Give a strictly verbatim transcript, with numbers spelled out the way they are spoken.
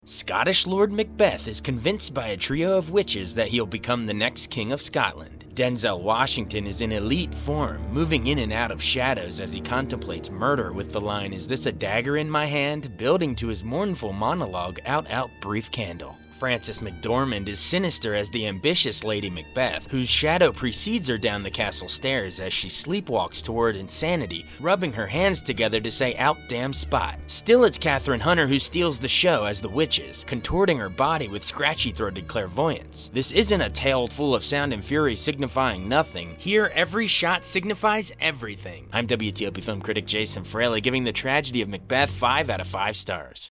Scottish Lord Macbeth is convinced by a trio of witches that he'll become the next king of Scotland. Denzel Washington is in elite form, moving in and out of shadows as he contemplates murder with the line, "Is this a dagger in my hand?" building to his mournful monologue, "Out, out, brief candle." Frances McDormand is sinister as the ambitious Lady Macbeth, whose shadow precedes her down the castle stairs as she sleepwalks toward insanity, rubbing her hands together to say, "Out damn spot." Still, it's Catherine Hunter who steals the show as the witches, contorting her body with scratchy-throated clairvoyance. This isn't a tale full of sound and fury signifying nothing. Here, every shot signifies everything. I'm W T O P film critic Jason Fraley, giving the tragedy of Macbeth five out of five stars.